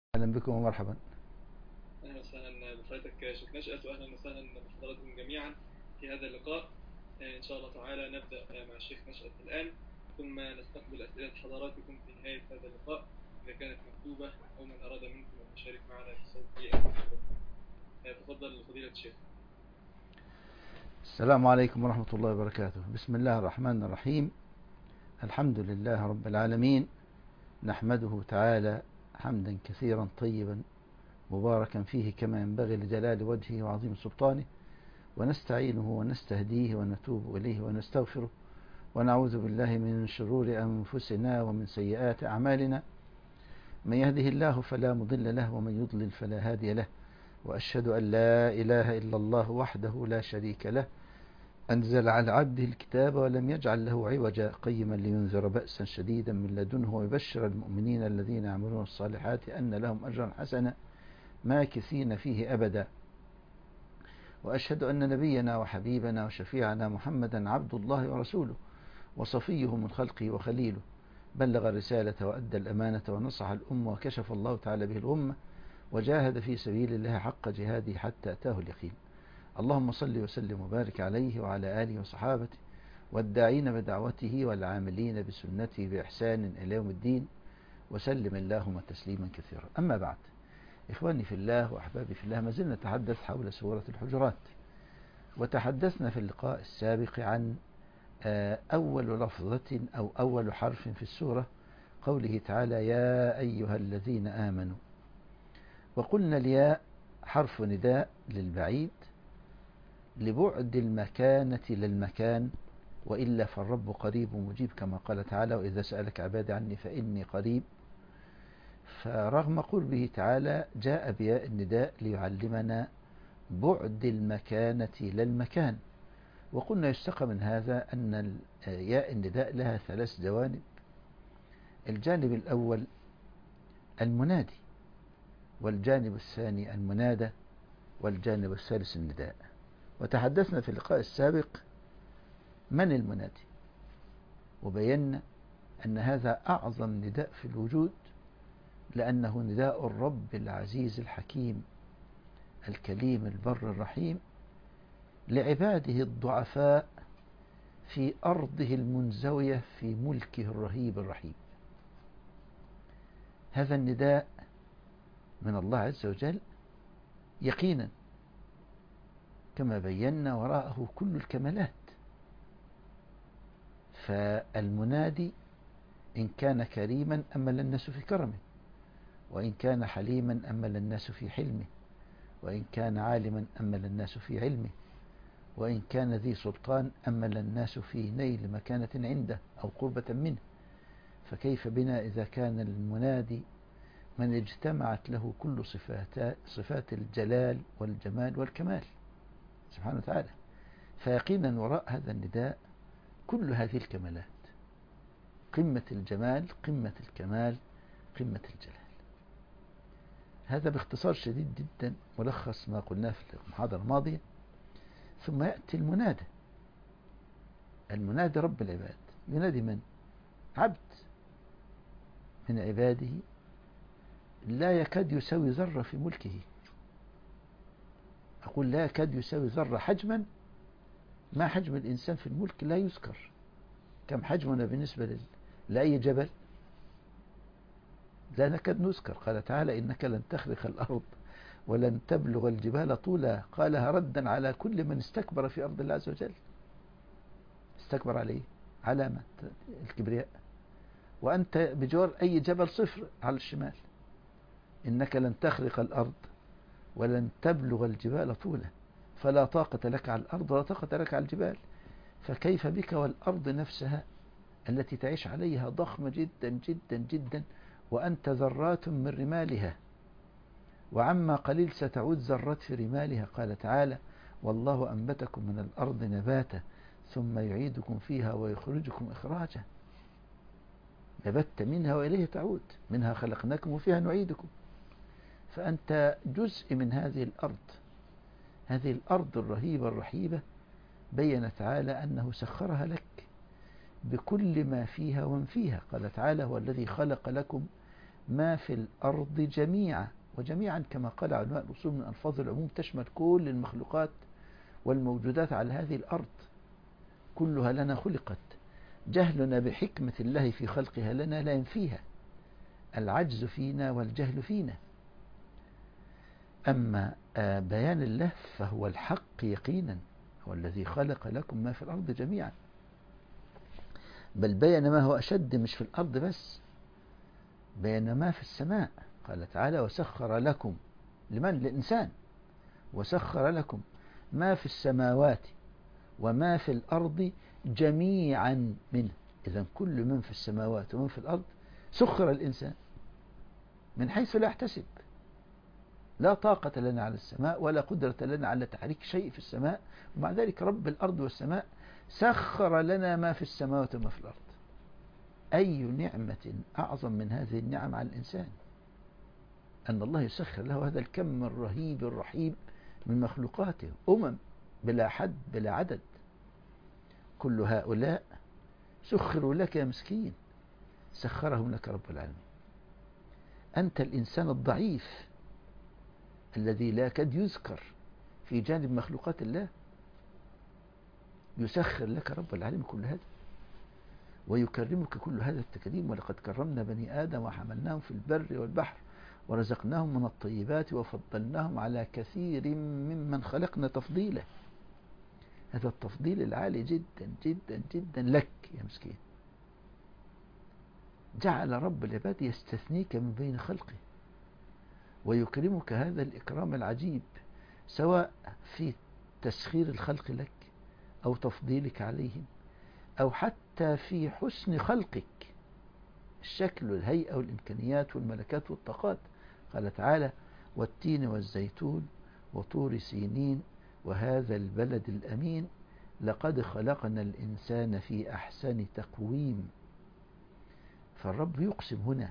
أهلا بكم ومرحبا. أهلا وسهلا بحضرتك شيخ نشأت، وأهلا وسهلا بحضراتكم جميعا في هذا اللقاء. إن شاء الله تعالى نبدأ مع الشيخ نشأت الآن، ثم نستقبل أسئلة حضراتكم في نهاية هذا اللقاء إذا كانت مكتوبة، أو من أراد منكم أن يشارك معنا بصوته أو كتابته. تفضل فضيلة الشيخ. السلام عليكم ورحمة الله وبركاته. بسم الله الرحمن الرحيم. الحمد لله رب العالمين، نحمده تعالى حمدا كثيرا طيبا مباركا فيه كما ينبغي لجلال وجهه وعظيم سلطانه، ونستعينه ونستهديه ونتوب إليه ونستغفره، ونعوذ بالله من شرور أنفسنا ومن سيئات أعمالنا. من يهده الله فلا مضل له، ومن يضلل فلا هادي له. وأشهد أن لا إله إلا الله وحده لا شريك له، أنزل على عبده الكتاب ولم يجعل له عوجا، قيما لينذر بأسا شديدا من لدنه ويبشر المؤمنين الذين يعملون الصالحات أن لهم أجرا حسنا ماكثين فيه أبدا. وأشهد أن نبينا وحبيبنا وشفيعنا محمدا عبد الله ورسوله، وصفيه من خلقه وخليله، بلغ الرسالة وأدى الأمانة ونصح الأمة، وكشف الله تعالى به الغمة، وجاهد في سبيل الله حق جهاده حتى أتاه اليقين. اللهم صل وسلم وبارك عليه وعلى آله وصحابته والداعين بدعوته والعاملين بسنته بإحسان إلى يوم الدين، وسلم اللهم تسليما كثيرا. أما بعد، إخواني في الله وأحبابي في الله، ما زلنا نتحدث حول سورة الحجرات، وتحدثنا في اللقاء السابق عن أول لفظة أو أول حرف في السورة، قوله تعالى: يا أيها الذين آمنوا. وقلنا الياء حرف نداء للبعيد لبعد المكانة للمكان، وإلا فالرب قريب مجيب، كما قال تعالى: وإذا سألك عبادي عني فإني قريب. فرغم قربه تعالى جاء بياء النداء ليعلمنا بعد المكانة للمكان. وقلنا يستقى من هذا أن ياء النداء لها ثلاث جوانب: الجانب الأول المنادي، والجانب الثاني المنادى، والجانب الثالث النداء. وتحدثنا في اللقاء السابق من المنادي، وبينا أن هذا أعظم نداء في الوجود، لأنه نداء الرب العزيز الحكيم الكليم البر الرحيم لعباده الضعفاء في أرضه المنزوية في ملكه الرهيب الرحيم. هذا النداء من الله عز وجل يقينا، كما بينا وراءه كل الكمالات. فالمنادي إن كان كريما أمل الناس في كرمه، وإن كان حليما أمل الناس في حلمه، وإن كان عالما أمل الناس في علمه، وإن كان ذي سلطان أمل الناس في نيل مكانة عنده أو قربة منه. فكيف بنا إذا كان المنادي من اجتمعت له كل صفات الجلال والجمال والكمال سبحانه وتعالى. فيقينا وراء هذا النداء كل هذه الكمالات: قمة الجمال، قمة الكمال، قمة الجلال. هذا باختصار شديد جدا ملخص ما قلناه في المحاضرة الماضية. ثم يأتي المنادى. المنادى رب العباد ينادي من؟ عبد من عباده لا يكاد يساوي ذرة في ملكه. أقول لا يكاد يساوي ذرة حجما، ما حجم الإنسان في الملك لا يذكر. كم حجمنا بالنسبة لأي جبل؟ لا نكاد نذكر. قال تعالى: إنك لن تخرق الأرض ولن تبلغ الجبال طولا. قالها ردا على كل من استكبر في أرض الله عز وجل. استكبر عليه علامة الكبرياء. وأنت بجوار أي جبل صفر على الشمال. إنك لن تخرق الأرض ولن تبلغ الجبال طولا، فلا طاقة لك على الأرض ولا طاقة لك على الجبال. فكيف بك والأرض نفسها التي تعيش عليها ضخمة جدا جدا جدا، وأنت ذرات من رمالها، وعما قليل ستعود ذرات في رمالها. قال تعالى: والله أنبتكم من الأرض نباتا ثم يعيدكم فيها ويخرجكم إخراجا. نبت منها وإليه تعود، منها خلقناكم وفيها نعيدكم. فأنت جزء من هذه الأرض، هذه الأرض الرهيبة الرحيبة. بين تعالى أنه سخرها لك بكل ما فيها ومن فيها. قال تعالى: هو الذي خلق لكم ما في الأرض جميعا. وجميعا كما قال علماء الأصول من ألفاظ العموم تشمل كل المخلوقات والموجودات على هذه الأرض، كلها لنا خلقت. جهلنا بحكمة الله في خلقها لنا لا ينفيها، العجز فينا والجهل فينا. أما بيان الله فهو الحق يقينا، هو الذي خلق لكم ما في الأرض جميعا، بل بين ما هو أشد مش في الأرض بس، بين ما في السماء. قال تعالى وسخر لكم، لمن؟ للإنسان. وسخر لكم ما في السماوات وما في الأرض جميعا منه. إذن كل من في السماوات ومن في الأرض سخر الإنسان من حيث لا يحتسب. لا طاقة لنا على السماء ولا قدرة لنا على تحريك شيء في السماء، ومع ذلك رب الأرض والسماء سخر لنا ما في السماوات وما في الأرض. أي نعمة أعظم من هذه النعم على الإنسان، أن الله يسخر له هذا الكم الرهيب الرحيب من مخلوقاته، بلا حد بلا عدد. كل هؤلاء سخروا لك يا مسكين، سخرهم لك رب العالمين. أنت الإنسان الضعيف الذي لا يكاد يذكر في جانب مخلوقات الله، يسخر لك رب العالمين كل هذا ويكرمك كل هذا التكريم. ولقد كرمنا بني آدم وحملناهم في البر والبحر ورزقناهم من الطيبات وفضلناهم على كثير ممن خلقنا تفضيلا. هذا التفضيل العالي جدا جدا جدا لك يا مسكين. جعل رب العباد يستثنيك من بين خلقه ويكرمك هذا الإكرام العجيب، سواء في تسخير الخلق لك أو تفضيلك عليهم، أو حتى في حسن خلقك، الشكل والهيئة والإمكانيات والملكات والطاقات. قال تعالى والتين والزيتون وطور سينين وهذا البلد الأمين لقد خلقنا الإنسان في أحسن تقويم. فالرب يقسم هنا،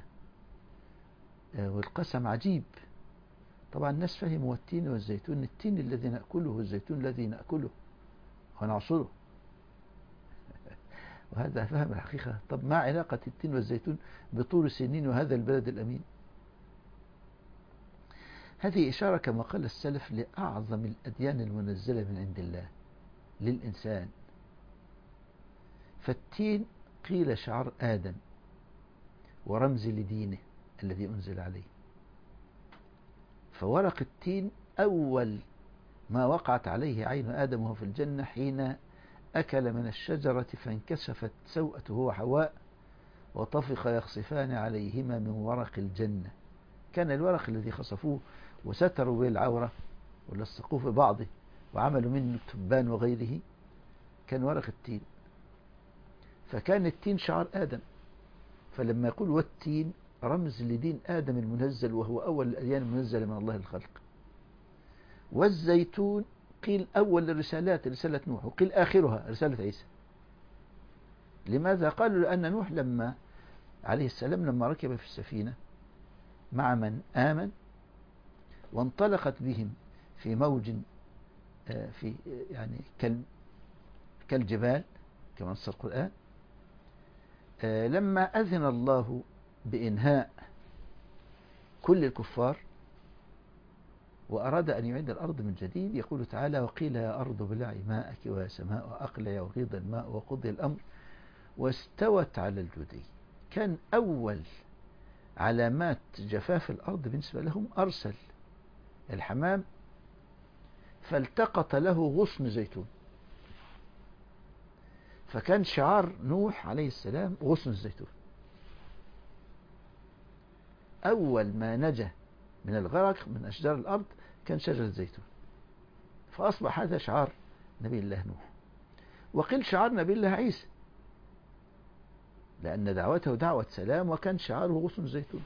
والقسم عجيب. طبعا الناس فهموا والتين والزيتون، التين الذي نأكله والزيتون الذي نأكله ونعصره، وهذا فهم الحقيقة. طب ما علاقة التين والزيتون بطور سنين وهذا البلد الأمين؟ هذه إشارة كما قال السلف لأعظم الأديان المنزلة من عند الله للإنسان. فالتين قيل شعار آدم ورمز لدينه الذي أنزل عليه. فورق التين أول ما وقعت عليه عين آدم وهو في الجنة حين أكل من الشجرة فانكشفت سوءته هو وحواء وطفق يخصفان عليهما من ورق الجنة. كان الورق الذي خصفوه وستروا به العورة ولصقوه في بعضه وعملوا منه التبان وغيره كان ورق التين. فكان التين شعار آدم، فلما يقول والتين رمز لدين آدم المنزل وهو أول الأديان المنزلة من الله للخلق. والزيتون قيل أول الرسالات رسالة نوح، وقيل آخرها رسالة عيسى. لماذا؟ قالوا لأن نوح لما عليه السلام لما ركب في السفينة مع من آمن وانطلقت بهم في موج في يعني كالجبال كما نص القرآن، لما أذن الله بإنهاء كل الكفار وأراد أن يعيد الأرض من جديد، يقول تعالى وقيل يا أرض ابلعي ماءك ويا سماء أقلعي وغيض الماء وقضي الأمر واستوت على الجودي. كان أول علامات جفاف الأرض بالنسبة لهم أرسل الحمام فالتقط له غصن زيتون. فكان شعار نوح عليه السلام غصن الزيتون. أول ما نجا من الغرق من أشجار الأرض كان شجر الزيتون، فأصبح هذا شعار نبي الله نوح. وقيل شعار نبي الله عيسى لأن دعوته دعوة سلام وكان شعاره غصن الزيتون.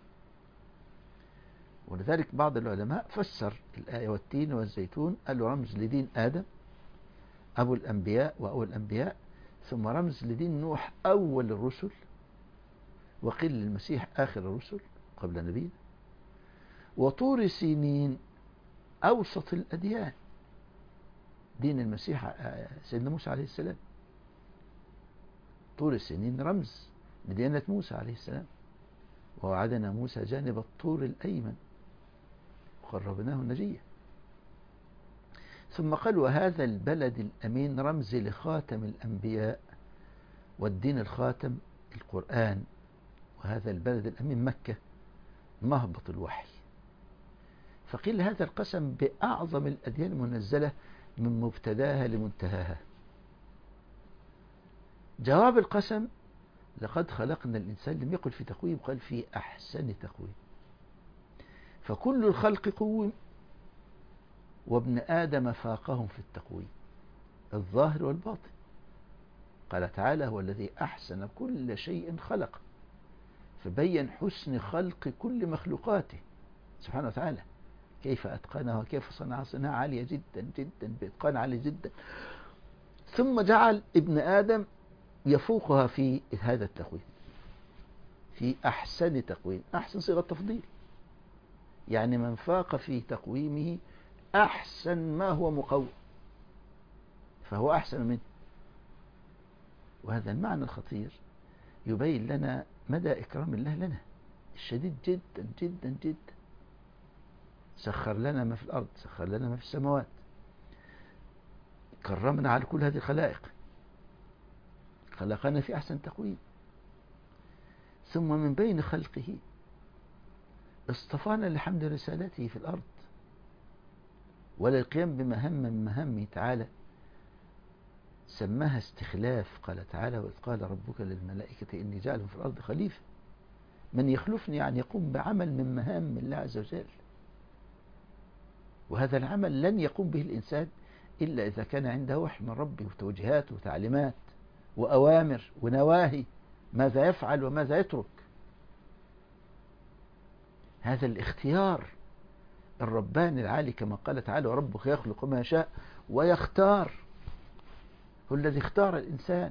ولذلك بعض العلماء فسر الآية والتين والزيتون قالوا رمز لدين آدم أبو الأنبياء وأول الأنبياء، ثم رمز لدين نوح أول الرسل، وقيل للمسيح آخر الرسل قبل نبينا، وطور سينين أوسط الأديان دين المسيح سيدنا موسى عليه السلام. طور سينين رمز لديانة موسى عليه السلام ووعدنا موسى جانب الطور الأيمن وقربناه نجيا. ثم قال وهذا البلد الأمين رمز لخاتم الأنبياء والدين الخاتم القرآن، وهذا البلد الأمين مكة مهبط الوحي. فقيل هذا القسم بأعظم الأديان المنزلة من مبتداها لمنتهاها. جواب القسم لقد خلقنا الإنسان لم يقل في تقويم، قال في أحسن تقويم. فكل الخلق قوم وابن آدم فاقهم في التقويم الظاهر والباطن. قال تعالى هو الذي أحسن كل شيء خلق، فبين حسن خلق كل مخلوقاته سبحانه وتعالى، كيف أتقنها وكيف صنعها صناعة عالية جدا جدا بإتقان عالي جدا. ثم جعل ابن آدم يفوقها في هذا التقويم في أحسن تقويم. أحسن صيغة تفضيل، يعني من فاق في تقويمه أحسن ما هو مقوم فهو أحسن منه. وهذا المعنى الخطير يبين لنا مدى إكرام الله لنا الشديد جدا جدا جدا. سخر لنا ما في الأرض، سخر لنا ما في السماوات، كرمنا على كل هذه الخلائق، خلقنا في أحسن تقويم. ثم من بين خلقه اصطفانا لحمل رسالته في الأرض وللقيام بمهام من مهامه تعالى، سماها استخلاف. قال تعالى وإذ قال ربك للملائكة إني جاعل في الأرض خليفة. من يخلفني يعني يقوم بعمل من مهام الله عز وجل، وهذا العمل لن يقوم به الإنسان إلا إذا كان عنده وحي من ربه وتوجيهات وتعليمات وأوامر ونواهي، ماذا يفعل وماذا يترك. هذا الاختيار الرباني العالي كما قال تعالى وربك يخلق ما يشاء ويختار، هو الذي اختار الإنسان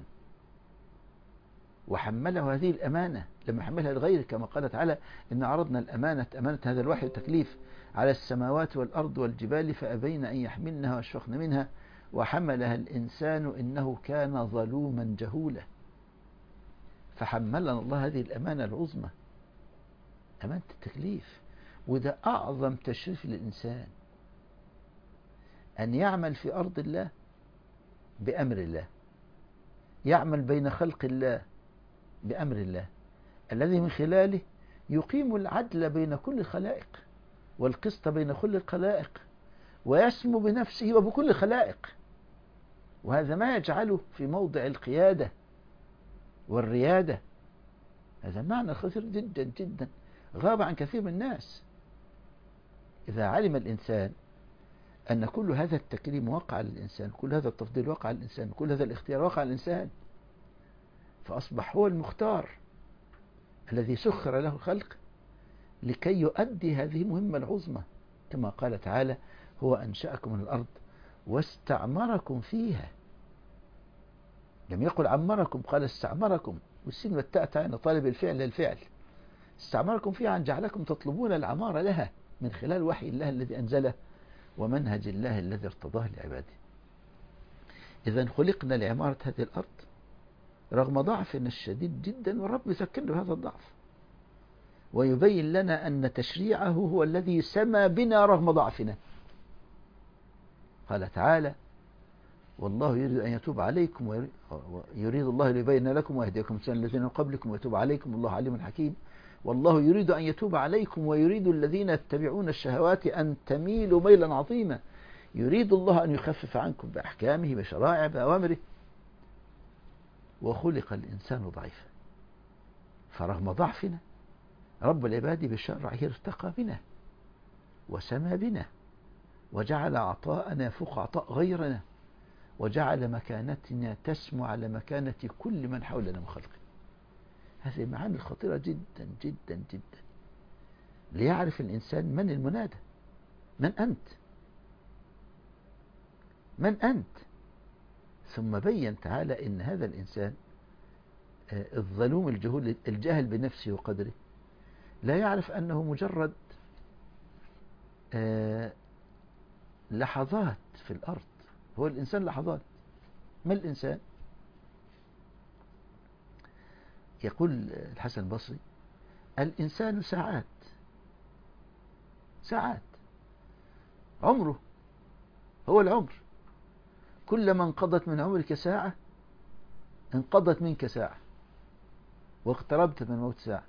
وحمله هذه الأمانة لما حملها لغيره، كما قال تعالى إن عرضنا الأمانة، أمانة هذا الوحي والتكليف، على السماوات والأرض والجبال فأبين أن يحملنها واشفقن منها وحملها الإنسان إنه كان ظلوما جهولا. فحملنا الله هذه الأمانة العظمى، أمانة التكليف. وده أعظم تشريف للإنسان، أن يعمل في أرض الله بأمر الله، يعمل بين خلق الله بأمر الله الذي من خلاله يقيم العدل بين كل الخلائق والقسط بين كل الخلائق ويسمو بنفسه وبكل الخلائق. وهذا ما يجعله في موضع القيادة والريادة. هذا معنى خطير جدا جدا غاب عن كثير من الناس. إذا علم الإنسان أن كل هذا التكريم وقع للإنسان، كل هذا التفضيل وقع للإنسان، كل هذا الاختيار وقع للإنسان، فأصبح هو المختار الذي سخر له الخلق لكي يؤدي هذه المهمة العظمى، كما قال تعالى هو أنشأكم من الأرض واستعمركم فيها. لم يقل عمركم، قال استعمركم، والسين والتاء تعين طالب الفعل للفعل. استعمركم فيها أن جعلكم تطلبون العمارة لها من خلال وحي الله الذي أنزله ومنهج الله الذي ارتضاه لعباده. إذا خلقنا لعمارة هذه الأرض رغم ضعفنا الشديد جدا، والرب يذكرنا بهذا الضعف ويبين لنا أن تشريعه هو الذي سمى بنا رغم ضعفنا. قال تعالى والله يريد أن يتوب عليكم ويريد الله ليبين لكم ويهديكم سنن الذين من قبلكم ويتوب عليكم والله عليم حكيم. والله يريد أن يتوب عليكم ويريد الذين يتبعون الشهوات أن تميلوا ميلا عظيما. يريد الله أن يخفف عنكم بأحكامه بشرائع بأوامره. وخلق الإنسان ضعيفا، فرغم ضعفنا رب العباد بشرعه ارتقى بنا وسمى بنا وجعل عطاءنا فوق عطاء غيرنا، وجعل مكانتنا تسمو على مكانة كل من حولنا من خلقه. هذه معاني خطيرة جدا جدا جدا، ليعرف الإنسان من المنادى، من أنت، من أنت. ثم بين تعالى إن هذا الإنسان الظلوم الجهول الجاهل بنفسه وقدره لا يعرف أنه مجرد لحظات في الأرض. هو الإنسان لحظات. ما الإنسان؟ يقول الحسن البصري الإنسان ساعات، ساعات عمره هو العمر، كلما انقضت من عمرك ساعة انقضت منك ساعة واقتربت من الموت ساعة.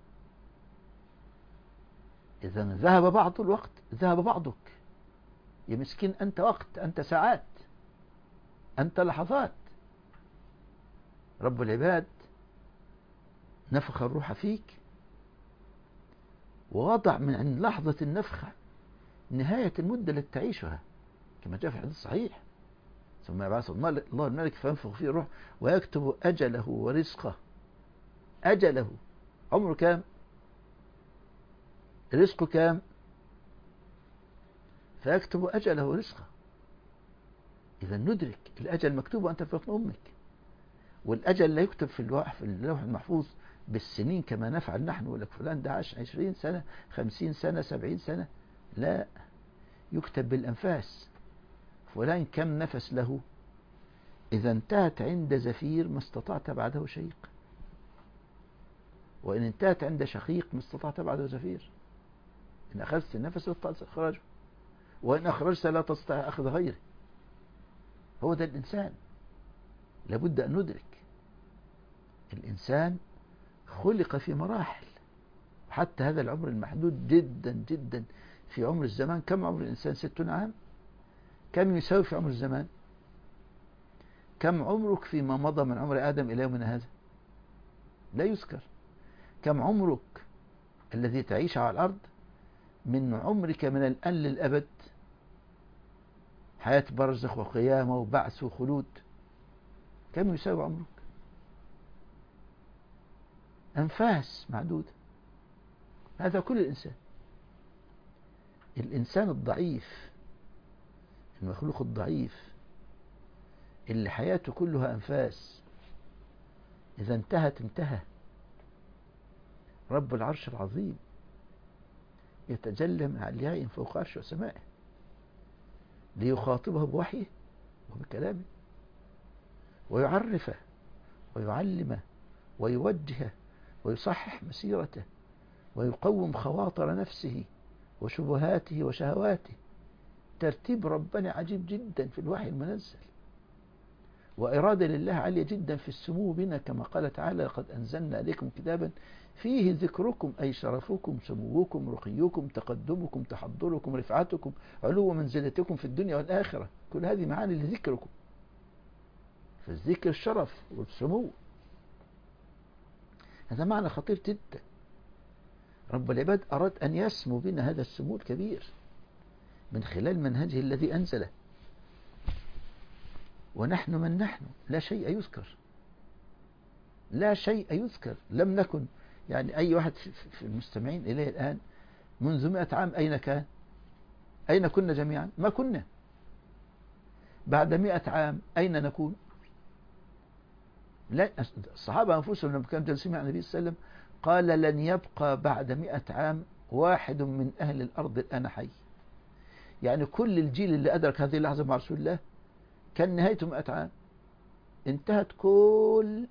إذا ذهب بعض الوقت ذهب بعضك. يا مسكين، أنت وقت، أنت ساعات، أنت لحظات. رب العباد نفخ الروح فيك ووضع من لحظة النفخة نهاية المدة التي تعيشها، كما جاء في الحديث الصحيح: ثم يبعث الله الملك فينفخ فيه الروح ويكتب أجله ورزقه. أجله، عمره كام؟ رزقه كام؟ فيكتب أجله ورزقه. إذا ندرك الأجل مكتوب وأنت في بطن أمك، والأجل لا يكتب في اللوح المحفوظ بالسنين كما نفعل نحن، ولك فلان ده عاش 20 سنة 50 سنة 70 سنة، لا، يكتب بالأنفاس. فلان كم نفس له؟ إذا انتهت عند زفير ما استطعت بعده شيق، وإن انتهت عند شقيق ما استطعت بعده زفير. إن أخذت النفس لا تستطيع إخراجه، وإن أخرجت لا تستطيع أخذ غيره. هو ده الإنسان. لابد أن ندرك الإنسان خلق في مراحل، حتى هذا العمر المحدود جدا جدا في عمر الزمان. كم عمر الإنسان؟ 60 عام. كم يساوي في عمر الزمان؟ كم عمرك فيما مضى من عمر آدم إلى يومنا هذا؟ لا يذكر. كم عمرك الذي تعيش على الأرض من عمرك من الآن للأبد؟ حياة برزخ وقيامة وبعث وخلود، كم يساوي عمرك؟ أنفاس معدودة. هذا كل الإنسان. الإنسان الضعيف، المخلوق الضعيف اللي حياته كلها أنفاس، إذا انتهت انتهى. رب العرش العظيم يتجلى من علياء فوق عرشه وسمائه ليخاطبه بوحيه وبكلامه، ويعرفه ويعلمه ويوجهه ويصحح مسيرته ويقوم خواطر نفسه وشبهاته وشهواته. ترتيب ربنا عجيب جدا في الوحي المنزل، وإرادة لله عالية جدا في السمو بنا، كما قال تعالى: لقد أنزلنا عليكم كتابا فيه ذكركم، أي شرفكم، سموكم، رقيكم، تقدمكم، تحضركم، رفعتكم، علو منزلتكم في الدنيا والآخرة. كل هذه معاني لذكركم. فالذكر الشرف والسمو، هذا معنى خطير جدا. رب العباد أراد أن يسمو بنا هذا السمو الكبير من خلال منهجه الذي أنزله. ونحن من نحن؟ لا شيء يذكر، لا شيء يذكر. لم نكن، يعني أي واحد في المستمعين إليه الآن منذ 100 عام أين كان؟ أين كنا جميعا؟ ما كنا. بعد 100 عام أين نكون؟ لا، الصحابة أنفسهم لما كانوا جالسين مع النبي صلى الله عليه وسلم قال: لن يبقى بعد 100 عام واحد من أهل الأرض الآن حي. يعني كل الجيل اللي أدرك هذه اللحظة مع رسول الله كان نهايته 100 عام. انتهت كل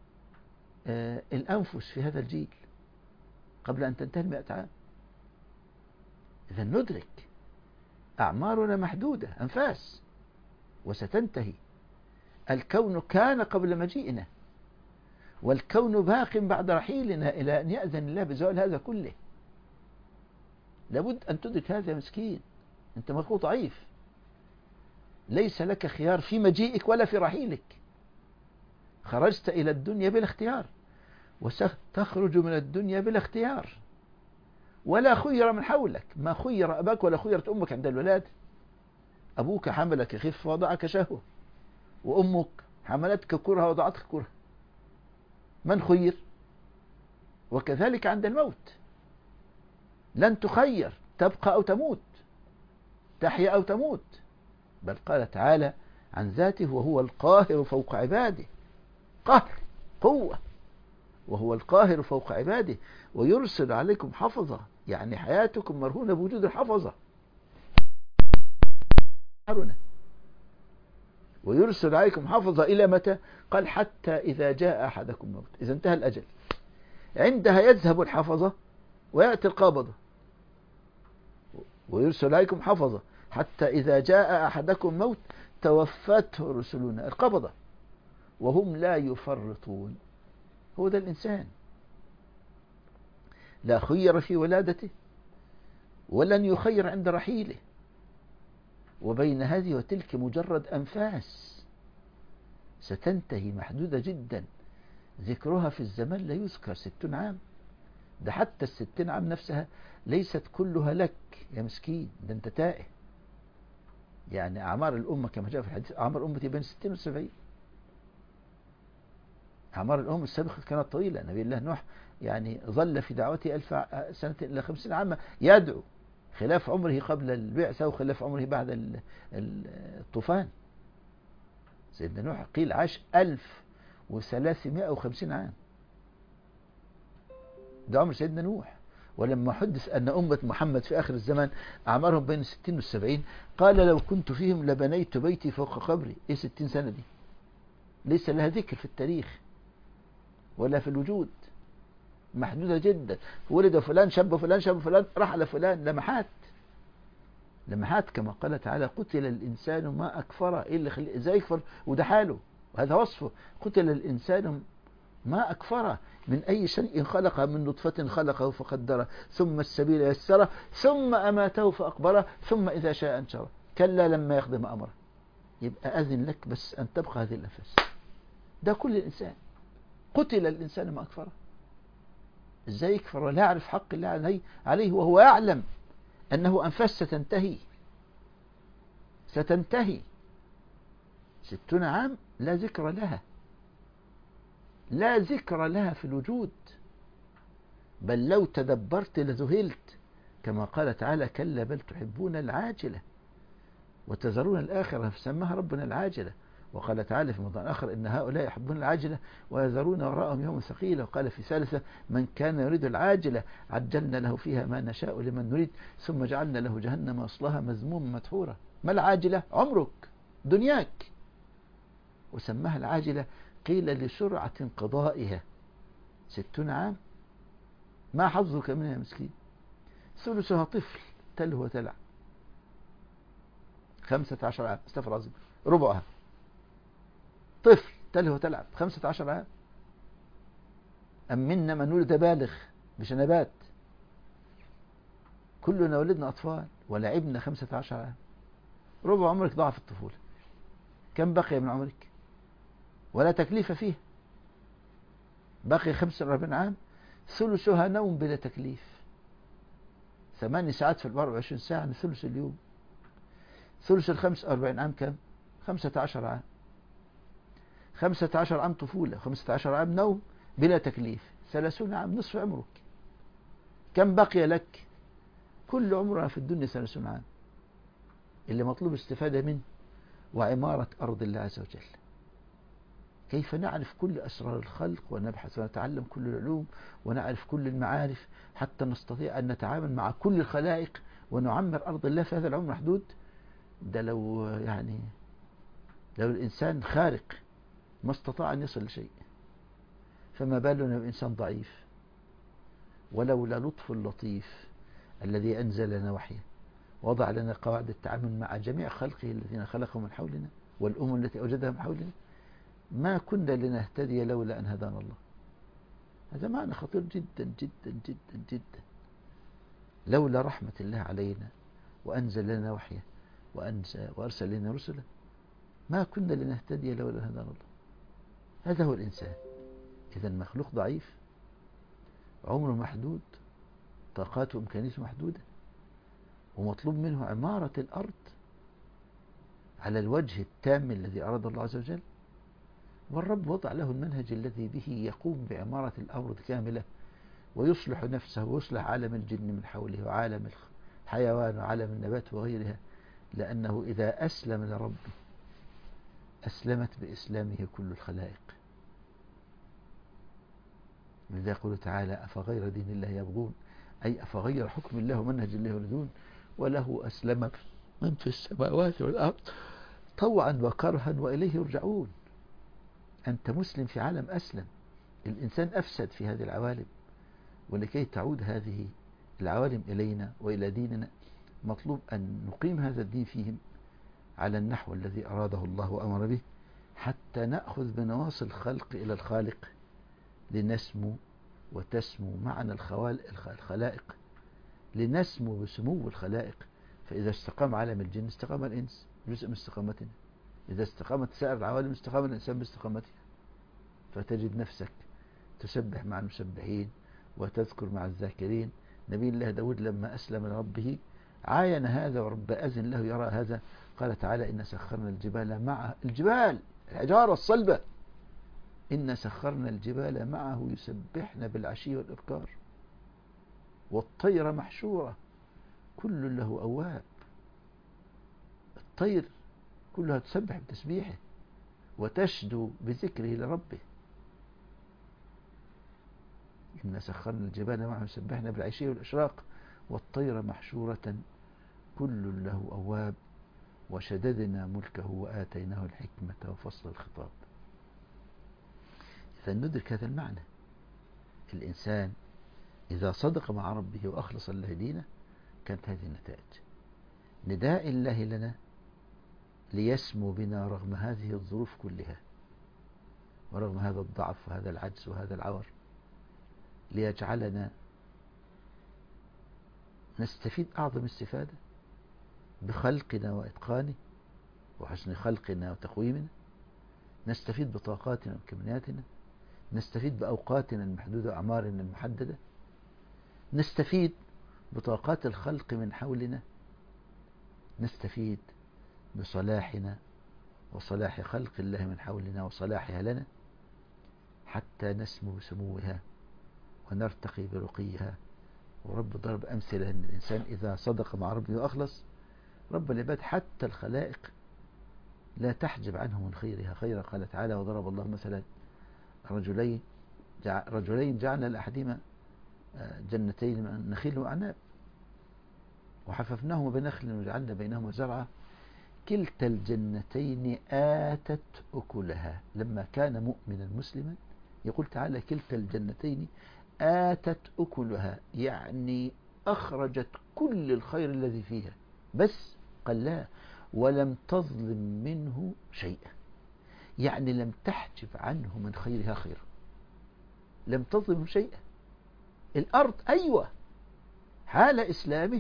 الأنفس في هذا الجيل قبل أن تنتهي 100 عام. إذا ندرك أعمارنا محدودة، أنفاس، وستنتهي. الكون كان قبل مجيئنا، والكون باق بعد رحيلنا إلى أن يأذن الله بزوال هذا كله. لابد أن تدرك هذا يا مسكين. أنت مخلوق ضعيف، ليس لك خيار في مجيئك ولا في رحيلك. خرجت إلى الدنيا بلا اختيار، وستخرج من الدنيا بلا اختيار، ولا خير من حولك. ما خير أباك ولا خيرت أمك عند الولادة. أبوك حملك خف ووضعك شهوة، وأمك حملتك كرها ووضعتك كرها. من خير؟ وكذلك عند الموت لن تخير، تبقى أو تموت، تحيا أو تموت. بل قال تعالى عن ذاته: وهو القاهر فوق عباده. قهر، قوة، وهو القاهر فوق عباده، ويرسل عليكم حفظة. يعني حياتكم مرهونة بوجود الحفظة. ويرسل عليكم حفظة إلى متى؟ قال: حتى إذا جاء أحدكم الموت. إذا انتهى الأجل. عندها يذهب الحفظة ويأتي القابضة ويرسل عليكم حفظة حتى إذا جاء أحدكم موت توفته رسلنا القبضة وهم لا يفرطون. هو ده الإنسان، لا خير في ولادته ولن يخير عند رحيله، وبين هذه وتلك مجرد أنفاس ستنتهي محدودة جدا، ذكرها في الزمان لا يذكر 60 عام. ده حتى 60 عام نفسها ليست كلها لك يا مسكين، ده انت تائه. يعني أعمار الأمة كما جاء في الحديث أعمار أمتي بين 60 و70. أعمار الأمم السابقة كانت طويلة. نبي الله نوح يعني ظل في دعوته 1000 سنة إلى 50 عاما يدعو، خلاف عمره قبل البعثة وخلاف عمره بعد الطوفان. سيدنا نوح قيل عاش 1350 عام، ده عمر سيدنا نوح. ولما حدث أن أمة محمد في آخر الزمان أعمارهم بين 60 و70 قال لو كنت فيهم لبنيت بيتي فوق قبري. إيه 60 سنة دي؟ ليس لها ذكر في التاريخ ولا في الوجود، محدودة جدا. ولد فلان شاب فلان شاب فلان رحل فلان، لمحات كما قال تعالى قتل الإنسان ما أكفره. إيه اللي إزاي يكفر؟ وده حاله وهذا وصفه. قتل الإنسان ما أكفره من أي شيء خلقه، من نطفة خلقه فقدره ثم السبيل يسره ثم أماته فأقبره ثم إذا شاء أنشره كلا لما يقضي ما أمره. يبقى أذن لك بس أن تبقى هذه الأنفاس. ده كل الإنسان. قتل الإنسان ما أكفره. إزاي يكفر ولا يعرف حق الله عليه وهو يعلم أنه أنفاس ستنتهي 60 عام لا ذكر لها، لا ذكر لها في الوجود. بل لو تدبرت لذهلت كما قال تعالى كلا بل تحبون العاجلة وتذرون الآخرة فسماها ربنا العاجلة. وقال تعالى في موضوع آخر إن هؤلاء يحبون العاجلة ويذرون وراءهم يوم ثقيلا. وقال في ثالثة من كان يريد العاجلة عجلنا له فيها ما نشاء لمن نريد ثم جعلنا له جهنم يصلاها مذموما مدحورا. ما العاجلة؟ عمرك دنياك. وسماها العاجلة قيل لسرعة انقضائها. 60 عام ما حظك منها يا مسكين؟ ثلثها طفل تلهو وتلعب. 15 عام استغفر الله العظيم، ربعها طفل تلهو وتلعب 15 عام. أم منا من ولد بالغ بشنبات. كلنا ولدنا أطفال ولعبنا 15 عام. ربع عمرك ضاع في الطفولة. كم بقي من عمرك؟ ولا تكليف فيه. بقي 45 عام ثلثها نوم بلا تكليف. 8 ساعات في 24 ساعة يعني ثلث اليوم. ثلث 45 عام كم؟ 15 عام. 15 عام طفولة، 15 عام نوم بلا تكليف، 30 عام نصف عمرك. كم بقي لك؟ كل عمرنا في الدنيا 30 عام اللي مطلوب استفادة منه وعمارة أرض الله عز وجل. كيف نعرف كل أسرار الخلق ونبحث ونتعلم كل العلوم ونعرف كل المعارف حتى نستطيع أن نتعامل مع كل الخلائق ونعمر أرض الله في هذا العمر محدود. ده لو الإنسان خارق ما استطاع أن يصل لشيء، فما بالنا بإنسان ضعيف. ولولا لطف اللطيف الذي أنزل لنا وحيه وضع لنا قواعد التعامل مع جميع خلقه الذين خلقهم من حولنا والأمم التي أوجدها من حولنا ما كنا لنهتدي لولا أن هدانا الله. هذا معنى خطير جدا جدا جدا جدا. لولا رحمة الله علينا وأنزل لنا وحيه وأرسل لنا رسلا ما كنا لنهتدي لولا أن هدانا الله. هذا هو الإنسان. إذا مخلوق ضعيف، عمره محدود، طاقاته وإمكانياته محدودة، ومطلوب منه عمارة الأرض على الوجه التام الذي أراد الله عز وجل. والرب وضع له المنهج الذي به يقوم بعمارة الأرض كاملة ويصلح نفسه ويصلح عالم الجن من حوله وعالم الحيوان وعالم النبات وغيرها، لأنه إذا أسلم لربه أسلمت بإسلامه كل الخلائق. لذا يقول تعالى أفغير دين الله يبغون، أي أفغير حكم الله ومنهج الله يريدون وله أسلم من في السماوات والأرض طوعا وكرها وإليه يرجعون. أنت مسلم في عالم أسلم. الإنسان أفسد في هذه العوالم ولكي تعود هذه العوالم إلينا وإلى ديننا مطلوب أن نقيم هذا الدين فيهم على النحو الذي أراده الله وأمر به، حتى نأخذ بنواصي الخلق إلى الخالق، لنسمو وتسمو معنا الخلائق، لنسمو بسمو الخلائق. فإذا استقام عالم الجن استقام الإنس جزء من استقامتنا، إذا استقامت سائر العوالم استقام الإنسان باستقامتها. فتجد نفسك تسبح مع المسبحين وتذكر مع الذاكرين. نبي الله داود لما أسلم لربه عاين هذا، ورب أذن له يرى هذا. قال تعالى: إن سخرنا الجبال معه، الجبال الحجارة الصلبة، إن سخرنا الجبال معه يسبحن بالعشي والإبكار، والطير محشورة كل له أواب. الطير كلها تسبح بتسبيحه وتشدو بذكره لربه. إن سخرنا الجبال معه يسبحن بالعشي والإشراق، والطير محشورة كل له أواب، وشددنا ملكه وآتيناه الحكمة وفصل الخطاب. إذا ندرك هذا المعنى. الإنسان إذا صدق مع ربه وأخلص الله دينه كانت هذه النتائج. نداء الله لنا ليسمو بنا رغم هذه الظروف كلها، ورغم هذا الضعف وهذا العجز وهذا العور، ليجعلنا نستفيد أعظم استفادة بخلقنا وإتقانه وحسن خلقنا وتقويمنا، نستفيد بطاقاتنا وإمكانياتنا، نستفيد بأوقاتنا المحدودة وأعمارنا المحددة، نستفيد بطاقات الخلق من حولنا، نستفيد بصلاحنا وصلاح خلق الله من حولنا وصلاحها لنا، حتى نسمو بسموها ونرتقي برقيها. ورب ضرب أمثلة أن الإنسان إذا صدق مع ربه وأخلص، رب العباد حتى الخلائق لا تحجب عنه من خيرها خيرا. قال تعالى: وضرب الله مثلا رجلين جعلنا لأحدهما جنتين من نخيل وأعناب وحففناهما بنخل وجعلنا بينهما زرعا كلتا الجنتين آتت أكلها. لما كان مؤمنا مسلما يقول تعالى: كلتا الجنتين آتت أكلها، يعني أخرجت كل الخير الذي فيها، بس قال لا ولم تظلم منه شيئا، يعني لم تحجب عنه من خيرها خيرا، لم تظلم شيئا. الأرض أيوة حال إسلامه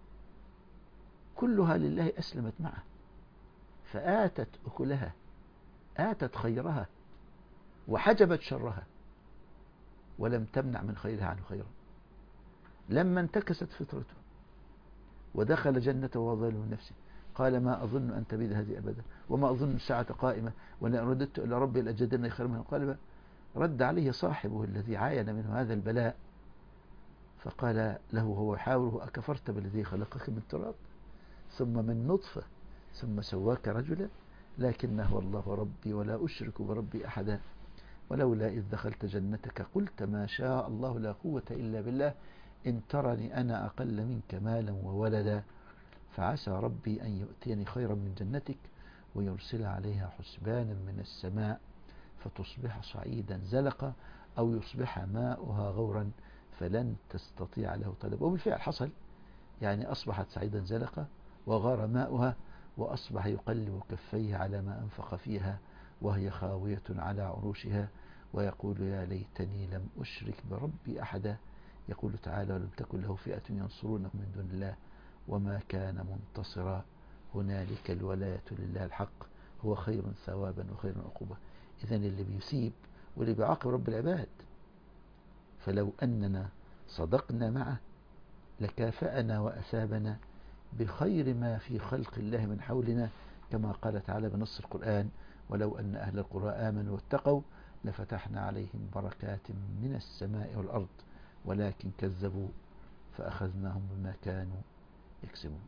كلها لله أسلمت معه، فآتت أكلها، آتت خيرها وحجبت شرها، ولم تمنع من خيرها عنه خيرا. لما انتكست فطرته ودخل جنته وظل نفسه قال: ما أظن أن تبيد هذه أبدا، وما أظن الساعة قائمة، وإن رددت إلى ربي لأجدن خيرا منه. قال: رد عليه صاحبه الذي عاين منه هذا البلاء فقال له وهو يحاوره: أكفرت بالذي خلقك من تراب ثم من نطفة ثم سواك رجلا، لكن هو الله ربي ولا أشرك بربي أحدا، ولولا إذ دخلت جنتك قلت ما شاء الله لا قوة إلا بالله، إن ترني أنا أقل منك مالا وولدا، فعسى ربي أن يؤتيني خيرا من جنتك ويرسل عليها حسبانا من السماء فتصبح صعيدا زلقا أو يصبح ماؤها غورا فلن تستطيع له طلبا. وبالفعل حصل، يعني أصبحت صعيدا زلقا وغار ماؤها، وأصبح يقلب كفيه على ما أنفق فيها وهي خاوية على عروشها، ويقول: يا ليتني لم أشرك بربي أحدا. يقول تعالى: ولم تكن له فئة ينصرونه من دون الله وما كان منتصرا، هنالك الولاية لله الحق هو خير ثوابا وخير عقوبة. إذن اللي بيسيب واللي بيعاقب رب العباد، فلو أننا صدقنا معه لكافأنا وأثابنا بخير ما في خلق الله من حولنا، كما قال تعالى بنص القرآن: ولو أن أهل القرى آمنوا واتقوا لفتحنا عليهم بركات من السماء والأرض ولكن كذبوا فأخذناهم بما كانوا يكسبون.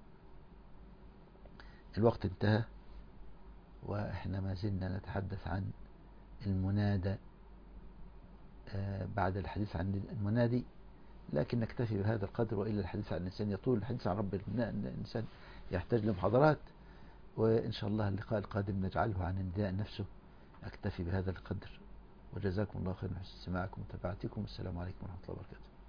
الوقت انتهى، وإحنا ما زلنا نتحدث عن المنادى بعد الحديث عن المنادي، لكن نكتفي بهذا القدر، وإلا الحديث عن الإنسان يطول. الحديث عن رب الإنسان يحتاج لمحاضرات، وإن شاء الله اللقاء القادم نجعله عن النداء نفسه. أكتفي بهذا القدر، وجزاكم الله خيرا حسن سماعكم وتابعتكم. السلام عليكم ورحمة الله وبركاته.